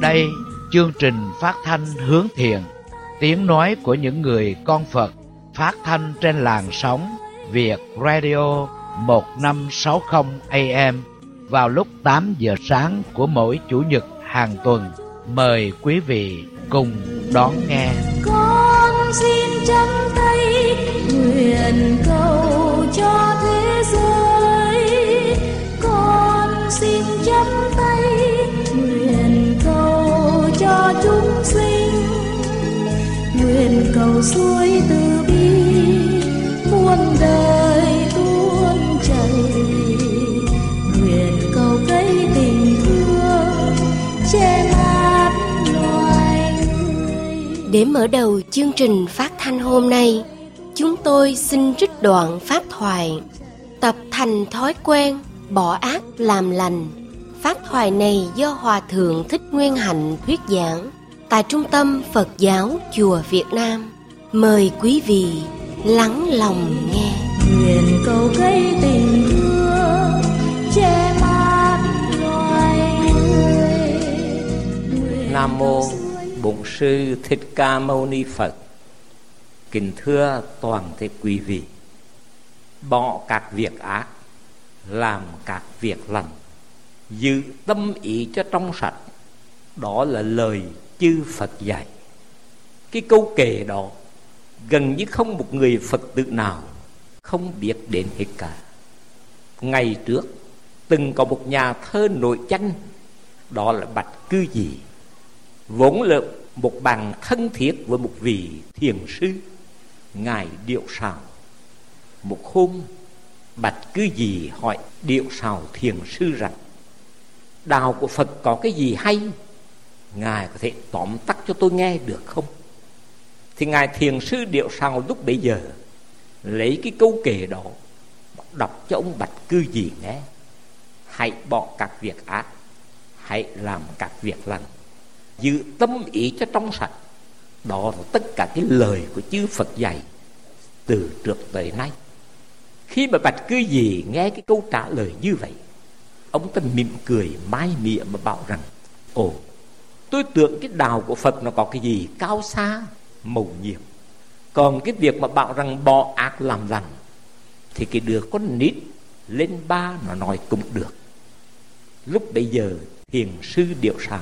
đây, chương trình phát thanh hướng thiện, tiếng nói của những người con Phật, phát thanh trên làn sóng Việt Radio 1560 AM vào lúc 8 giờ sáng của mỗi Chủ nhật hàng tuần. Mời quý vị cùng đón nghe. Con xin chắp tay nguyện cầu cho thế giới. Con xin chắp tay nguyện cầu cho chúng sinh. Nguyện cầu suối từ bi muôn đời tuôn chảy. Nguyện cầu cây tình thương che mát loài người. Để mở đầu chương trình phát thanh hôm nay, chúng tôi xin trích đoạn pháp thoại Tập thành thói quen, bỏ ác làm lành. Pháp thoại này do Hòa Thượng Thích Nguyên Hạnh thuyết giảng tại Trung tâm Phật giáo Chùa Việt Nam. Mời quý vị lắng lòng nghe. Nguyện cầu cây tình thương che mát loài người. Nam mô Bổn Sư Thích Ca Mâu Ni Phật. Kính thưa toàn thể quý vị, bỏ các việc ác, làm các việc lành, giữ tâm ý cho trong sạch, đó là lời chư Phật dạy. Cái câu kệ đó gần như không một người Phật tử nào không biết đến hết cả. Ngày trước từng có một nhà thơ nổi danh, đó là Bạch Cư Dị, vốn là một bạn thân thiết với một vị thiền sư ngài Điệu Sào. Một hôm Bạch Cư Dị hỏi Điệu Sào thiền sư rằng: đạo của Phật có cái gì hay, ngài có thể tóm tắt cho tôi nghe được không? Thì ngài thiền sư Điệu Sào lúc bấy giờ lấy cái câu kệ đó đọc cho ông Bạch Cư Dị nghe: hãy bỏ các việc ác, hãy làm các việc lành, giữ tâm ý cho trong sạch. Đó là tất cả cái lời của chư Phật dạy từ trước tới nay. Khi mà Bạch Cư Dị nghe cái câu trả lời như vậy, ông ta mỉm cười mái mỉa mà bảo rằng: ồ, tôi tưởng cái đạo của Phật nó có cái gì cao xa mầu nhiệm, còn cái việc mà bảo rằng bỏ ác làm lành thì cái đứa con nít lên ba nó nói cũng được. Lúc bấy giờ thiền sư Điệu Sào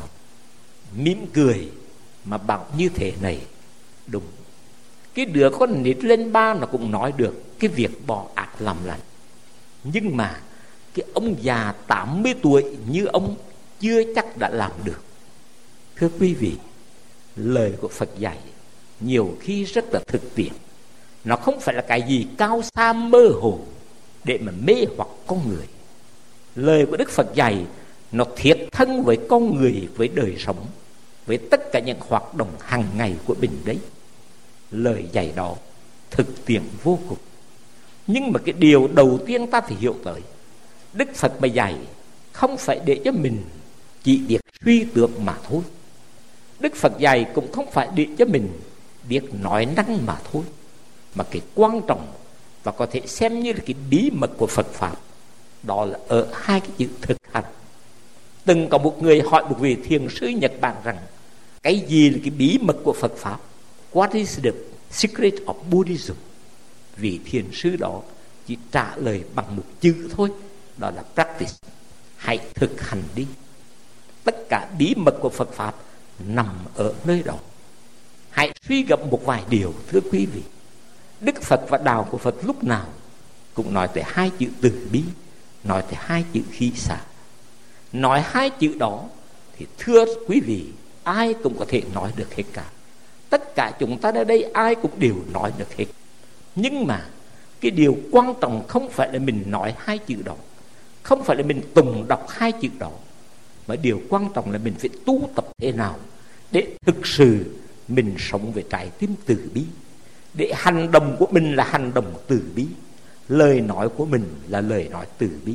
mỉm cười mà bảo như thế này: đúng, cái đứa con nít lên ba nó cũng nói được cái việc bỏ ác làm lành, nhưng mà cái ông già 80 tuổi như ông chưa chắc đã làm được. Thưa quý vị, lời của Phật dạy nhiều khi rất là thực tiễn. Nó không phải là cái gì cao xa mơ hồ để mà mê hoặc con người. Lời của Đức Phật dạy nó thiết thân với con người, với đời sống, với tất cả những hoạt động hàng ngày của mình đấy. Lời dạy đó thực tiễn vô cùng. Nhưng mà cái điều đầu tiên ta phải hiểu tới, Đức Phật mà dạy không phải để cho mình chỉ biết suy tưởng mà thôi. Đức Phật dạy cũng không phải để cho mình biết nói năng mà thôi. Mà cái quan trọng và có thể xem như là cái bí mật của Phật Pháp, đó là ở hai cái chữ thực hành. Từng có một người hỏi một vị thiền sư Nhật Bản rằng: cái gì là cái bí mật của Phật Pháp? What is the secret of Buddhism? Vị thiền sư đó chỉ trả lời bằng một chữ thôi, đó là practice. Hãy thực hành đi. Tất cả bí mật của Phật Pháp nằm ở nơi đó. Hãy suy gẫm một vài điều, thưa quý vị. Đức Phật và đạo của Phật lúc nào cũng nói tới hai chữ từ bi, nói tới hai chữ khí xả. Nói hai chữ đó thì thưa quý vị, ai cũng có thể nói được hết cả. Tất cả chúng ta ở đây ai cũng đều nói được hết. Nhưng mà cái điều quan trọng không phải là mình nói hai chữ đó, không phải là mình tùng đọc hai chữ đó, mà điều quan trọng là mình phải tu tập thế nào để thực sự mình sống với trái tim từ bi, để hành động của mình là hành động từ bi, lời nói của mình là lời nói từ bi.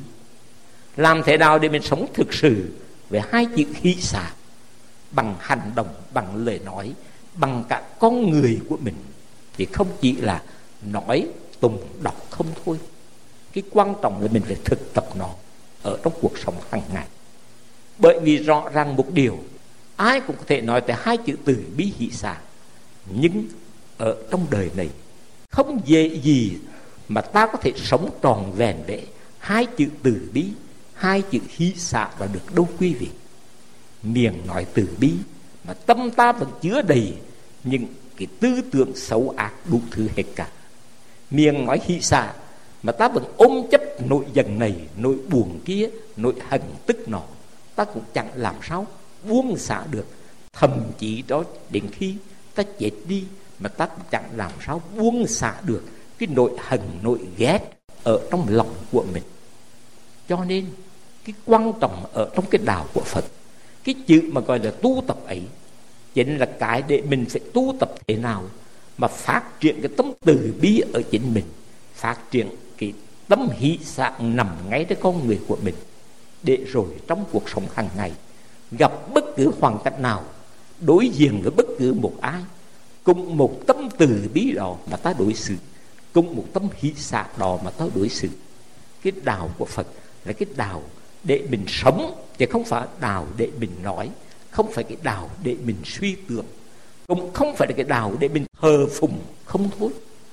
Làm thế nào để mình sống thực sự với hai chữ khí xả, bằng hành động, bằng lời nói, bằng cả con người của mình, thì không chỉ là nói tùng đọc không thôi. Cái quan trọng là mình phải thực tập nó ở trong cuộc sống hàng ngày. Bởi vì rõ ràng một điều, ai cũng có thể nói tới hai chữ từ bi hỷ xả. Nhưng ở trong đời này không dễ gì mà ta có thể sống tròn vẹn để hai chữ từ bi, hai chữ hỷ xả là được đâu quý vị. Miệng nói từ bi mà tâm ta vẫn chứa đầy những cái tư tưởng xấu ác đủ thứ hết cả. Miệng nói hỷ xả mà ta vẫn ôm chấp nỗi giận này, nỗi buồn kia, nỗi hận tức nọ, ta cũng chẳng làm sao buông xả được. Thậm chí đó đến khi ta chết đi mà ta cũng chẳng làm sao buông xả được cái nỗi hận, nỗi ghét ở trong lòng của mình. Cho nên cái quan trọng ở trong cái đạo của Phật, cái chữ mà gọi là tu tập ấy, chính là cái để mình phải tu tập thế nào mà phát triển cái tâm từ bi ở chính mình, phát triển cái tâm hỷ xả nằm ngay trong con người của mình, để rồi trong cuộc sống hàng ngày gặp bất cứ hoàn cảnh nào, đối diện với bất cứ một ai, cùng một tâm từ bi đó mà ta đối xử, cùng một tâm hỷ xả đó mà ta đối xử. Cái đạo của Phật là cái đạo để mình sống, chứ không phải đạo để mình nói, không phải cái đạo để mình suy tưởng, cũng không phải là cái đạo để mình thờ phụng không thôi.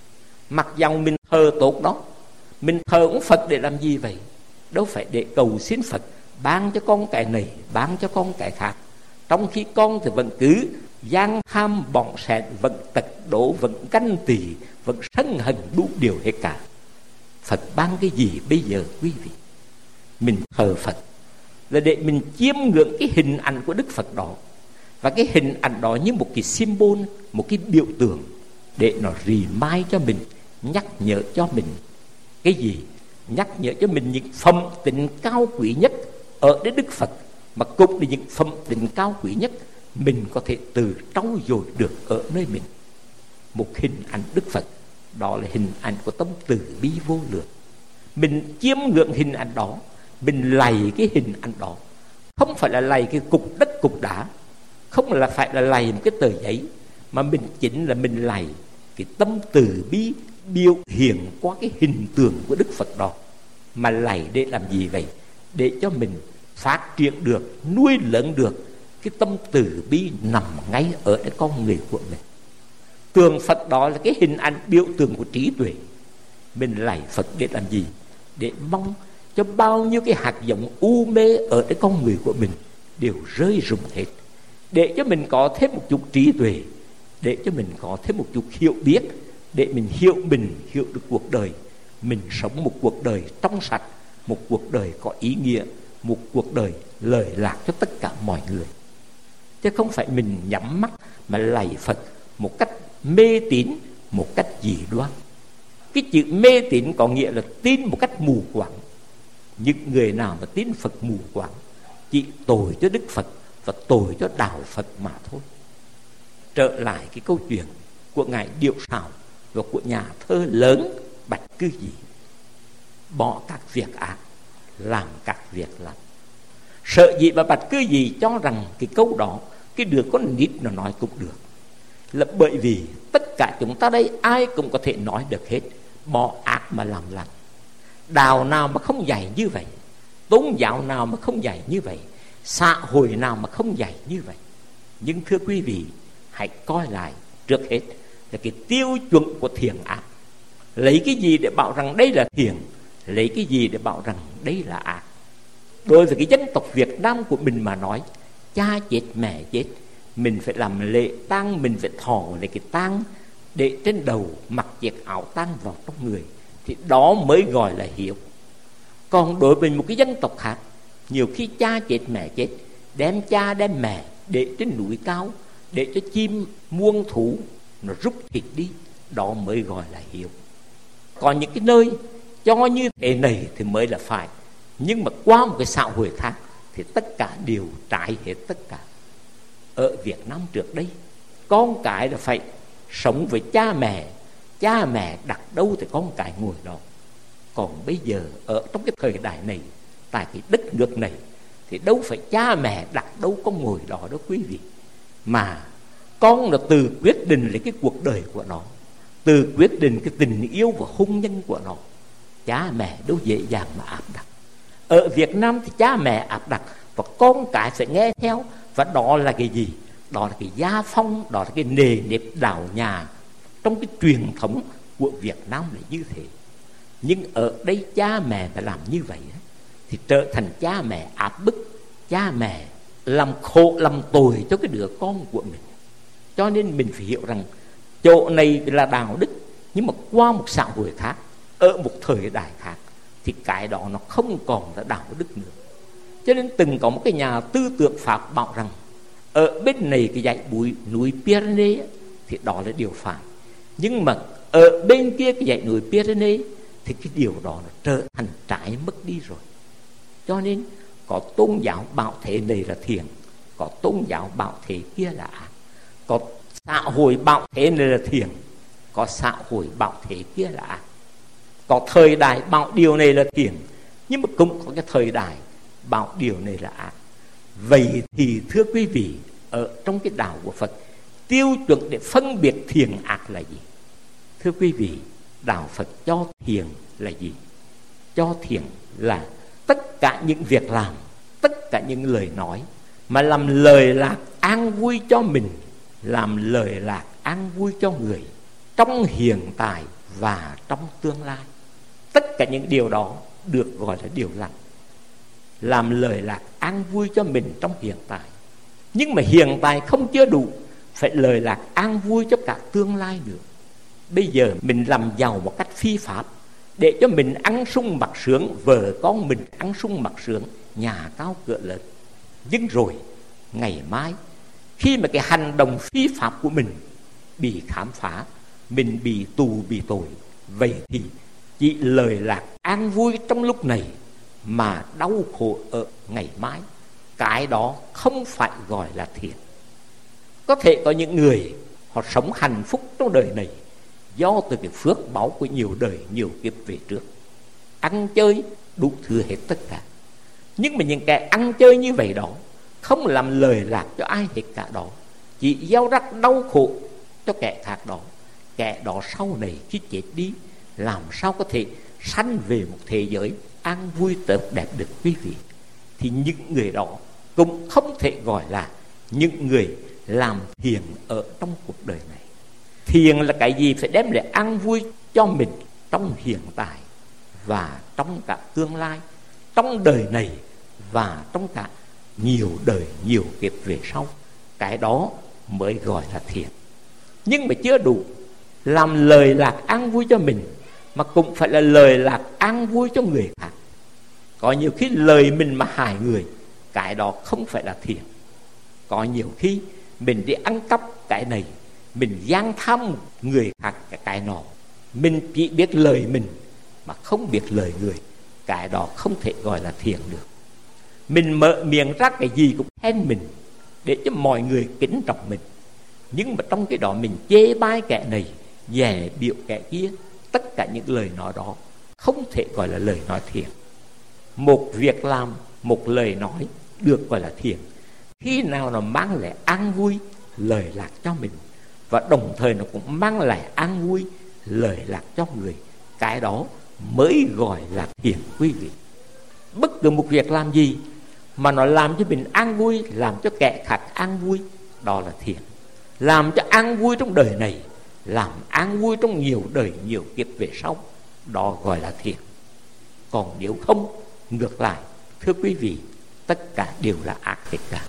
Mặc dầu mình thờ tốt đó, mình thờ ông Phật để làm gì vậy? Đâu phải để cầu xin Phật ban cho con cái này, ban cho con cái khác, trong khi con thì vẫn cứ gian tham bỏn sẹn, vẫn tật đổ, vẫn ganh tị, vẫn sân hận đủ điều hết cả. Phật ban cái gì bây giờ quý vị? Mình thờ Phật là để mình chiêm ngưỡng cái hình ảnh của Đức Phật đó, và cái hình ảnh đó như một cái symbol, một cái biểu tượng để nó remind cho mình, nhắc nhở cho mình cái gì? Nhắc nhở cho mình những phẩm tính cao quý nhất ở đến Đức Phật, mà cũng là những phẩm tính cao quý nhất mình có thể từ trau dồi được ở nơi mình. Một hình ảnh Đức Phật, đó là hình ảnh của tâm từ bi vô lượng. Mình chiêm ngưỡng hình ảnh đó, mình lạy cái hình ảnh đó, không phải là lạy cái cục đất cục đá, không là phải là lạy một cái tờ giấy, mà mình chính là mình lạy cái tâm từ bi biểu hiện qua cái hình tượng của Đức Phật đó. Mà lạy để làm gì vậy? Để cho mình phát triển được, nuôi lớn được cái tâm từ bi nằm ngay ở cái con người của mình. Tượng Phật đó là cái hình ảnh biểu tượng của trí tuệ. Mình lạy Phật để làm gì? Để mong cho bao nhiêu cái hạt giống u mê ở cái con người của mình đều rơi rụng hết, để cho mình có thêm một chút trí tuệ, để cho mình có thêm một chút hiểu biết, để mình hiểu được cuộc đời mình sống một cuộc đời trong sạch, một cuộc đời có ý nghĩa, một cuộc đời lời lạc cho tất cả mọi người. Chứ không phải mình nhắm mắt mà lạy Phật một cách mê tín, một cách dị đoan. Cái chữ mê tín có nghĩa là tin một cách mù quáng. Những người nào mà tin Phật mù quáng chỉ tội cho Đức Phật và tội cho đạo Phật mà thôi. Trở lại cái câu chuyện của ngài Điệu Sào và của nhà thơ lớn Bạch Cư Dị. Bỏ các việc ác, làm các việc lành. Sợ gì mà Bạch Cư Dị cho rằng cái câu đó cái đứa con nít nó nói cũng được, là bởi vì tất cả chúng ta đây ai cũng có thể nói được hết. Bỏ ác mà làm lành, đạo nào mà không dạy như vậy, tôn giáo nào mà không dạy như vậy, xã hội nào mà không dạy như vậy. Nhưng thưa quý vị, hãy coi lại trước hết là cái tiêu chuẩn của thiện ác. Lấy cái gì để bảo rằng đây là thiện, lấy cái gì để bảo rằng đây là ác. Đối với cái dân tộc Việt Nam của mình mà nói, cha chết mẹ chết, mình phải làm lễ tang, mình phải thọ lấy cái tang để trên đầu, mặc chiếc áo tang vào trong người, thì đó mới gọi là hiếu. Còn đối với một cái dân tộc khác, nhiều khi cha chết mẹ chết, đem cha đem mẹ để trên núi cao, để cho chim muông thú nó rút thịt đi, đó mới gọi là hiếu. Còn những cái nơi cho như thế này thì mới là phải, nhưng mà qua một cái xã hội khác thì tất cả đều trái hết tất cả. Ở Việt Nam trước đây, con cái là phải sống với cha mẹ đặt đâu thì con cái ngồi đó. Còn bây giờ ở trong cái thời đại này, tại cái đất nước này, thì đâu phải cha mẹ đặt đâu con ngồi đó đó quý vị, mà con là từ quyết định lấy cái cuộc đời của nó, từ quyết định cái tình yêu và hôn nhân của nó. Cha mẹ đâu dễ dàng mà áp đặt. Ở Việt Nam thì cha mẹ áp đặt và con cái sẽ nghe theo. Và đó là cái gì? Đó là cái gia phong, đó là cái nề nếp đạo nhà trong cái truyền thống của Việt Nam là như thế. Nhưng ở đây cha mẹ mà làm như vậy thì trở thành cha mẹ áp bức, cha mẹ làm khổ làm tội cho cái đứa con của mình. Cho nên mình phải hiểu rằng chỗ này là đạo đức, nhưng mà qua một xã hội khác, ở một thời đại khác, thì cái đó nó không còn là đạo đức nữa. Cho nên từng có một cái nhà tư tưởng Pháp bảo rằng ở bên này cái dãy núi Pyrenees thì đó là điều phải, nhưng mà ở bên kia cái dãy núi Pyrenees thì cái điều đó nó trở thành trái mất đi rồi. Cho nên có tôn giáo bảo thế này là thiện, có tôn giáo bảo thế kia là ác, có xã hội bảo thế này là thiện, có xã hội bảo thế kia là ác, có thời đại bảo điều này là thiện, nhưng mà cũng có cái thời đại bảo điều này là ác. Vậy thì thưa quý vị, ở trong cái đạo của Phật, tiêu chuẩn để phân biệt thiện ác là gì? Thưa quý vị, đạo Phật cho thiện là gì? Cho thiện là tất cả những việc làm, tất cả những lời nói mà làm lời lạc an vui cho mình, làm lời lạc an vui cho người trong hiện tại và trong tương lai. Tất cả những điều đó được gọi là điều lành. Làm lời lạc an vui cho mình trong hiện tại, nhưng mà hiện tại không chưa đủ, phải lời lạc an vui cho cả tương lai nữa. Bây giờ mình làm giàu một cách phi pháp để cho mình ăn sung mặc sướng, vợ con mình ăn sung mặc sướng, nhà cao cửa lớn. Nhưng rồi ngày mai khi mà cái hành động phi pháp của mình bị khám phá, mình bị tù bị tội, vậy thì chỉ lời lạc an vui trong lúc này mà đau khổ ở ngày mai, cái đó không phải gọi là thiện. Có thể có những người họ sống hạnh phúc trong đời này do từ cái phước báu của nhiều đời nhiều kiếp về trước, ăn chơi đủ thứ hết tất cả. Nhưng mà những kẻ ăn chơi như vậy đó không làm lời lạc cho ai hết cả đó, chỉ gieo rắc đau khổ cho kẻ khác đó. Kẻ đó sau này khi chết đi làm sao có thể sanh về một thế giới an vui tốt đẹp được quý vị? Thì những người đó cũng không thể gọi là những người làm thiện ở trong cuộc đời này. Thiện là cái gì? Phải đem lại an vui cho mình trong hiện tại và trong cả tương lai, trong đời này và trong cả nhiều đời nhiều kiếp về sau. Cái đó mới gọi là thiện. Nhưng mà chưa đủ. Làm lời lạc an vui cho mình mà cũng phải là lời lạc an vui cho người khác. Có nhiều khi lời mình mà hại người, cái đó không phải là thiện. Có nhiều khi mình đi ăn cắp cái này, mình gian tham người khác cái nọ, mình chỉ biết lời mình mà không biết lời người, cái đó không thể gọi là thiện được. Mình mở miệng ra cái gì cũng khen mình để cho mọi người kính trọng mình, nhưng mà trong cái đó mình chê bai kẻ này, dè biểu kẻ kia. Tất cả những lời nói đó không thể gọi là lời nói thiện. Một việc làm, một lời nói được gọi là thiện khi nào nó mang lại an vui, lời lạc cho mình, và đồng thời nó cũng mang lại an vui, lời lạc cho người. Cái đó mới gọi là thiện quý vị. Bất cứ một việc làm gì mà nó làm cho mình an vui, làm cho kẻ khác an vui, đó là thiện. Làm cho an vui trong đời này, làm an vui trong nhiều đời nhiều kiếp về sau, đó gọi là thiện. Còn nếu không, ngược lại, thưa quý vị, tất cả đều là ác hết cả.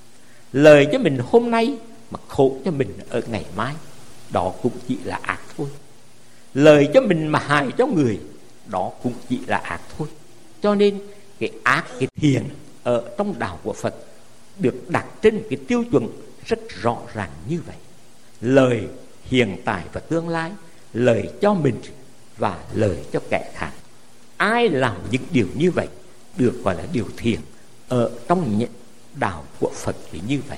Lời cho mình hôm nay mà khổ cho mình ở ngày mai, đó cũng chỉ là ác thôi. Lời cho mình mà hại cho người, đó cũng chỉ là ác thôi. Cho nên cái ác, cái thiện ở trong đạo của Phật được đặt trên cái tiêu chuẩn rất rõ ràng như vậy. Lời hiện tại và tương lai, lời cho mình và lời cho kẻ khác. Ai làm những điều như vậy được gọi là điều thiện ở trong đạo của Phật thì như vậy.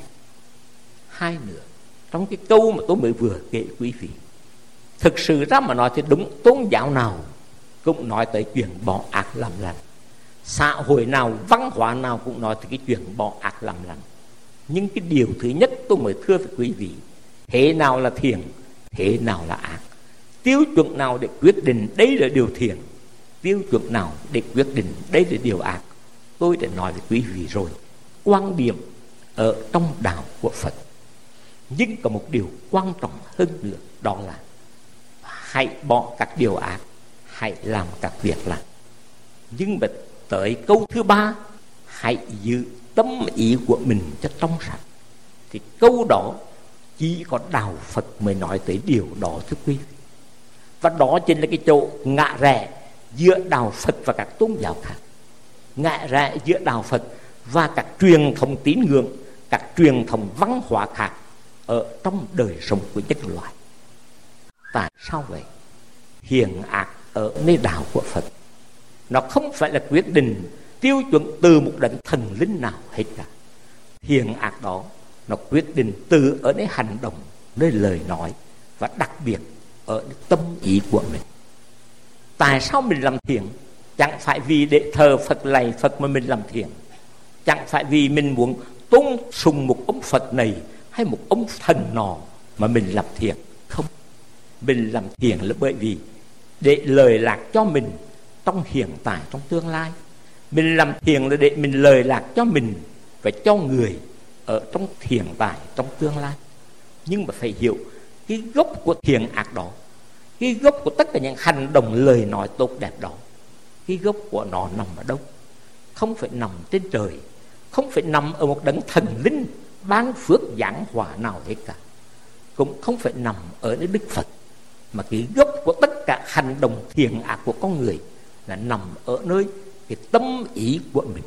Hai nữa, trong cái câu mà tôi mới vừa kể quý vị, thực sự ra mà nói thì đúng tôn giáo nào cũng nói tới chuyện bỏ ác làm lành, xã hội nào, văn hóa nào cũng nói tới cái chuyện bỏ ác làm lành. Nhưng cái điều thứ nhất tôi mới thưa với quý vị, thế nào là thiện, thế nào là ác, tiêu chuẩn nào để quyết định đây là điều thiện, tiêu chuẩn nào để quyết định đây là điều ác, tôi đã nói với quý vị rồi. quan điểm ở trong đạo của Phật. Nhưng có một điều quan trọng hơn nữa, đó là hãy bỏ các điều ác, hãy làm các việc lành. Nhưng mà tới câu thứ 3, hãy giữ tâm ý của mình cho trong sạch. Thì câu đó chỉ có đạo Phật mới nói tới điều đó, thưa quý vị. Và đó chính là cái chỗ ngã rẽ giữa đạo Phật và các tôn giáo khác, ngã rẽ giữa đạo Phật và các truyền thống tín ngưỡng, các truyền thống văn hóa khác ở trong đời sống của nhân loại. Tại sao vậy? Hiền ác ở nơi đạo của Phật, nó không phải là quyết định tiêu chuẩn từ một đấng thần linh nào hết cả. Hiền ác đó nó quyết định từ ở nơi hành động, nơi lời nói, và đặc biệt ở tâm ý của mình. Tại sao mình làm thiện? Chẳng phải vì để thờ Phật lạy Phật mà mình làm thiện, chẳng phải vì mình muốn tôn sùng một ông Phật này hay một ông thần nọ mà mình làm thiện. Không, mình làm thiện là bởi vì để lời lạc cho mình trong hiện tại, trong tương lai. Mình làm thiện là để mình lời lạc cho mình và cho người ở trong hiện tại, trong tương lai. Nhưng mà phải hiểu cái gốc của thiện ác đó, cái gốc của tất cả những hành động lời nói tốt đẹp đó, cái gốc của nó nằm ở đâu? Không phải nằm trên trời, không phải nằm ở một đấng thần linh ban phước giảng hòa nào hết cả, cũng không phải nằm ở nơi Đức Phật. Mà cái gốc của tất cả hành động thiện ác của con người là nằm ở nơi cái tâm ý của mình.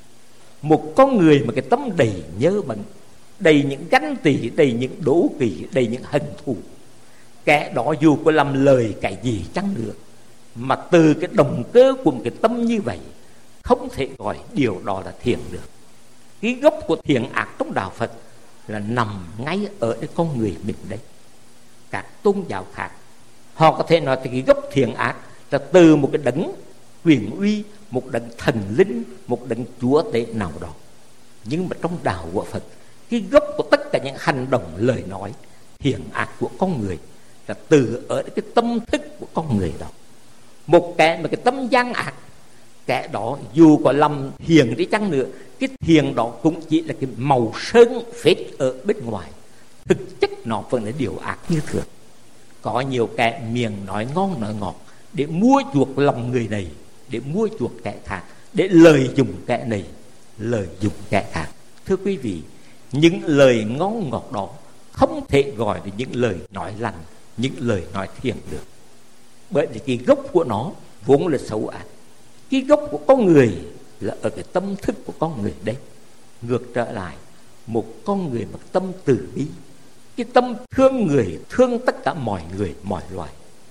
Một con người mà cái tâm đầy nhớ bẩn, đầy những ganh tị, đầy những đố kỵ, đầy những hận thù, kẻ đó dù có làm lời cái gì chăng nữa, mà từ cái động cơ của một cái tâm như vậy, không thể gọi điều đó là thiện được. Cái gốc của thiện ác trong đạo Phật là nằm ngay ở cái con người mình đấy. Các tôn giáo khác họ có thể nói thì cái gốc thiện ác là từ một cái đấng quyền uy, một đấng thần linh, một đấng chúa tể nào đó. Nhưng mà trong đạo của Phật, cái gốc của tất cả những hành động lời nói thiện ác của con người là từ ở cái tâm thức của con người đó. Một kẻ mà cái tâm gian ác, kẻ đó dù có làm hiền đi chăng nữa, cái thiền đó cũng chỉ là cái màu sơn phết ở bên ngoài, thực chất nó vẫn là điều ác như thường. Có nhiều kẻ miệng nói ngon nói ngọt để mua chuộc lòng người này, để mua chuộc kẻ khác, để lợi dụng kẻ này, lợi dụng kẻ khác. Thưa quý vị, những lời ngon ngọt đó không thể gọi là những lời nói lành, những lời nói thiện được. Bởi vì cái gốc của nó vốn là xấu ác. Cái gốc của con người là ở cái tâm thức của con người đấy. Ngược trở lại, một con người mà tâm từ bi, cái tâm thương người, thương tất cả mọi người, mọi loài.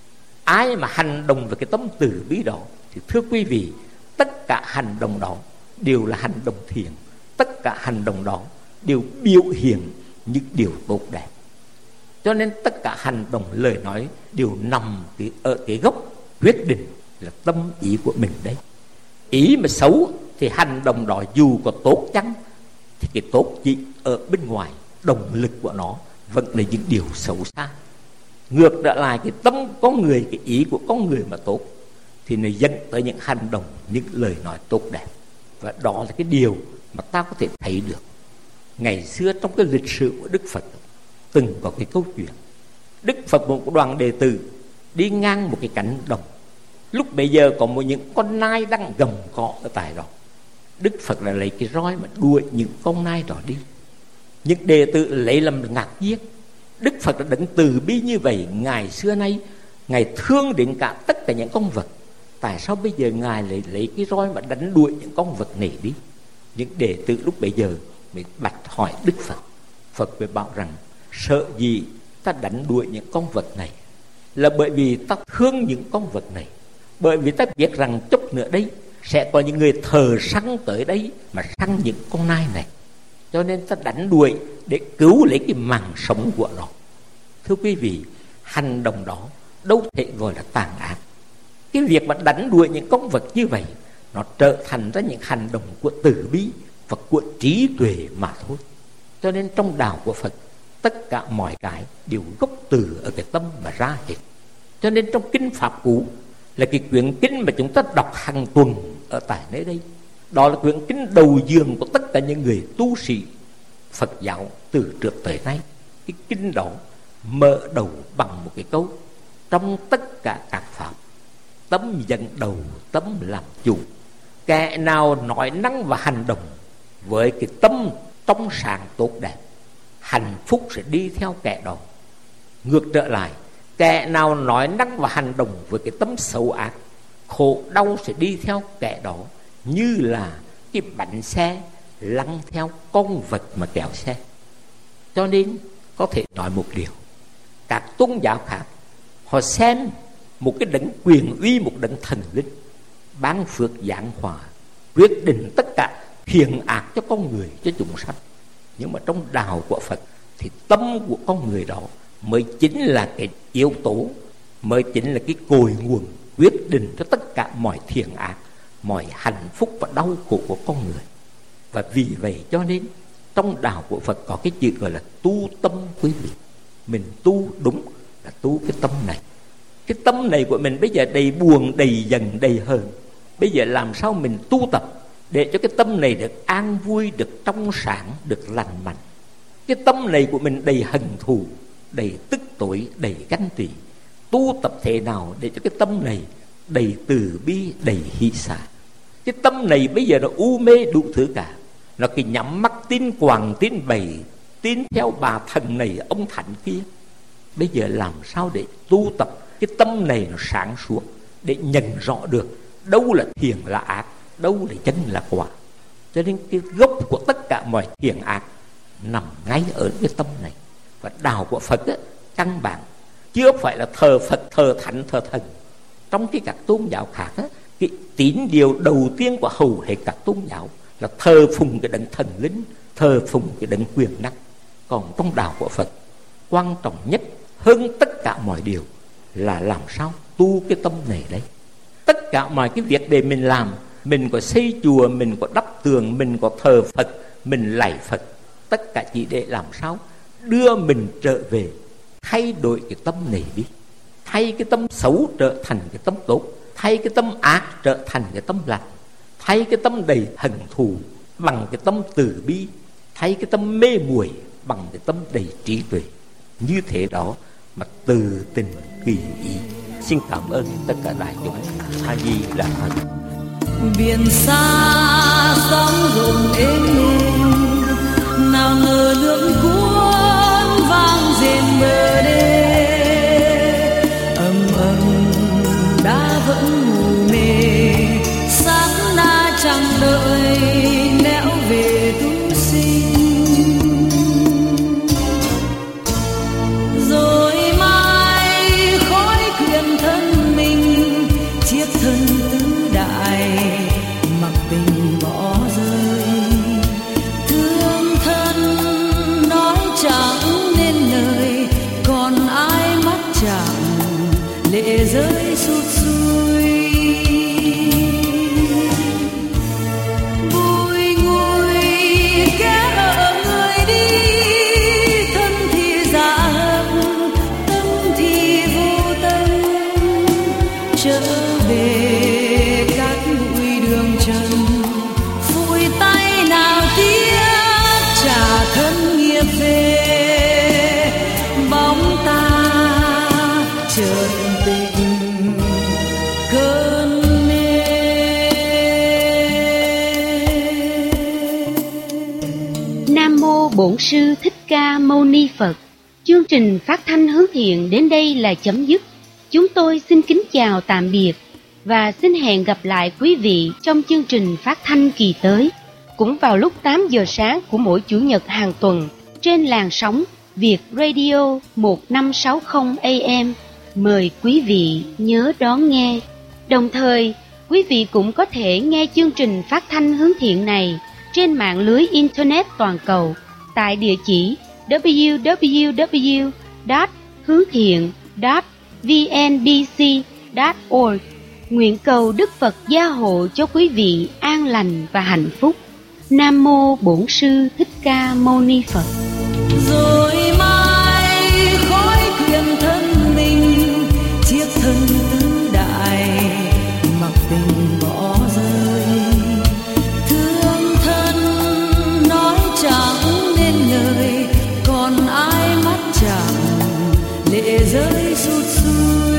Ai mà hành động về cái tâm từ bi đó thì thưa quý vị, tất cả hành động đó đều là hành động thiện. Tất cả hành động đó đều biểu hiện những điều tốt đẹp. Cho nên tất cả hành động lời nói đều nằm ở cái gốc quyết định là tâm ý của mình đấy. Ý mà xấu thì hành động đó dù có tốt chăng thì cái tốt chỉ ở bên ngoài, động lực của nó vẫn là những điều xấu xa. Ngược trở lại, cái tâm con người, cái ý của con người mà tốt thì nó dẫn tới những hành động, những lời nói tốt đẹp. Và đó là cái điều mà ta có thể thấy được. Ngày xưa trong cái lịch sử của Đức Phật từng có cái câu chuyện Đức Phật một đoàn đệ tử đi ngang một cái cánh đồng. Lúc bây giờ có những con nai đang gầm cọ ở tại đó. Đức Phật là lấy cái roi mà đuổi những con nai đó đi. Những đệ tử lấy làm ngạc nhiên. Đức Phật đã đấng từ bi như vậy, ngày xưa nay Ngài thương đến cả tất cả những con vật. Tại sao bây giờ Ngài lại lấy cái roi mà đánh đuổi những con vật này đi? Những đệ tử lúc bây giờ mới bạch hỏi Đức Phật. Phật mới bảo rằng sợ gì ta đánh đuổi những con vật này, là bởi vì ta thương những con vật này. Bởi vì ta biết rằng chút nữa đây sẽ có những người thờ săn tới đây mà săn những con nai này, cho nên ta đánh đuổi để cứu lấy cái mạng sống của nó. Thưa quý vị, hành động đó đâu thể gọi là tàn ác. Cái việc mà đánh đuổi những con vật như vậy, nó trở thành ra những hành động của từ bi và của trí tuệ mà thôi. Cho nên trong đạo của Phật, tất cả mọi cái đều gốc từ ở cái tâm mà ra hết. Cho nên trong kinh Pháp Cú là cái quyển kinh mà chúng ta đọc hàng tuần ở tại nơi đây, Đó là quyển kinh đầu giường của tất cả những người tu sĩ Phật giáo từ trước tới nay. Cái kinh đó mở đầu bằng một cái câu: trong tất cả các pháp, tâm dẫn đầu, tâm làm chủ. Kẻ nào nói năng và hành động với cái tâm trong sáng tốt đẹp, hạnh phúc sẽ đi theo kẻ đó. Ngược trở lại, kẻ nào nói năng và hành động với cái tâm xấu ác, khổ đau sẽ đi theo kẻ đó, như là cái bánh xe lăn theo con vật mà kéo xe. Cho nên có thể nói một điều: các tôn giáo khác họ xem một cái đấng quyền uy, một đấng thần linh ban phước giáng hòa, quyết định tất cả thiện ác cho con người, cho chúng sanh. Nhưng mà trong đạo của Phật thì tâm của con người đó mới chính là cái yếu tố, mới chính là cái cội nguồn quyết định cho tất cả mọi thiện ác, mọi hạnh phúc và đau khổ của con người. Và vì vậy cho nên trong đạo của Phật có cái chữ gọi là tu tâm, quý vị. Mình tu đúng là tu cái tâm này. Cái tâm này của mình bây giờ đầy buồn, đầy giận, đầy hờn. Bây giờ làm sao mình tu tập để cho cái tâm này được an vui, được trong sáng, được lành mạnh. Cái tâm này của mình đầy hận thù, đầy tức tối, đầy ganh tị. Tu tập thế nào để cho cái tâm này đầy từ bi, đầy hỷ xả. Cái tâm này bây giờ nó u mê đủ thứ cả. Nó cứ nhắm mắt tin quàng, tin bày, tin theo bà thần này, ông thánh kia. Bây giờ làm sao để tu tập cái tâm này nó sáng suốt, để nhận rõ được đâu là thiện là ác, đâu là chân là quả. Cho nên cái gốc của tất cả mọi thiện ác nằm ngay ở cái tâm này. Và đạo của Phật á, căn bản chưa phải là thờ Phật, thờ thánh, thờ thần. Trong cái các tôn giáo khác á, cái tín điều đầu tiên của hầu hết các tôn giáo là thờ phụng cái đấng thần linh, thờ phụng cái đấng quyền năng. Còn trong đạo của Phật, quan trọng nhất hơn tất cả mọi điều là làm sao tu cái tâm này đấy. Tất cả mọi cái việc để mình làm, mình có xây chùa, mình có đắp tường, mình có thờ Phật, mình lạy Phật, tất cả chỉ để làm sao đưa mình trở về, thay đổi cái tâm này đi. Thay cái tâm xấu trở thành cái tâm tốt, thay cái tâm ác trở thành cái tâm lành, thay cái tâm đầy hận thù bằng cái tâm từ bi, thay cái tâm mê muội bằng cái tâm đầy trí tuệ. Như thế đó mà từ tình kỳ ý. Xin cảm ơn tất cả đại chúng. A Di Đà Phật. Biển xa sóng rộn êm êm, nào ngờ nước cuốn vang rền bờ đê. Ầm ầm đã vẫn ngủ mê, sáng na chẳng đợi nẻo về tu sinh. Rồi mai khói quyện thân mình, chiếc thân tứ đại mặc tình bỏ rơi. Thương thân nói chẳng nên lời, còn ai mắt chẳng lệ rơi sụt sùi. Bùi ngùi kẻ ở người đi, thân thì dạ hận, tâm thì vô tâm. Trở về các bụi đường trần, phủi tay nào tiếc trả thân nghiệp về. Bóng ta chợt tình cơn mê. Nam mô Bổn Sư Thích Ca Mâu Ni Phật. Chương trình phát thanh hướng thiện đến đây là chấm dứt. Chúng tôi xin kính chào tạm biệt và xin hẹn gặp lại quý vị trong chương trình phát thanh kỳ tới, cũng vào lúc 8 giờ sáng của mỗi Chủ nhật hàng tuần trên làn sóng Việt Radio 1560 AM. Mời quý vị nhớ đón nghe. Đồng thời, quý vị cũng có thể nghe chương trình phát thanh hướng thiện này trên mạng lưới Internet toàn cầu tại địa chỉ www.hướng-thiện.vnbc.org. Nguyện cầu Đức Phật gia hộ cho quý vị an lành và hạnh phúc. Nam mô Bổn Sư Thích Ca Mâu Ni Phật. Rồi mai khói quyện thân mình, chiếc thân tứ đại mặc tình bỏ rơi. nên lời, còn ai mắt chạm lệ rơi sụt sùi.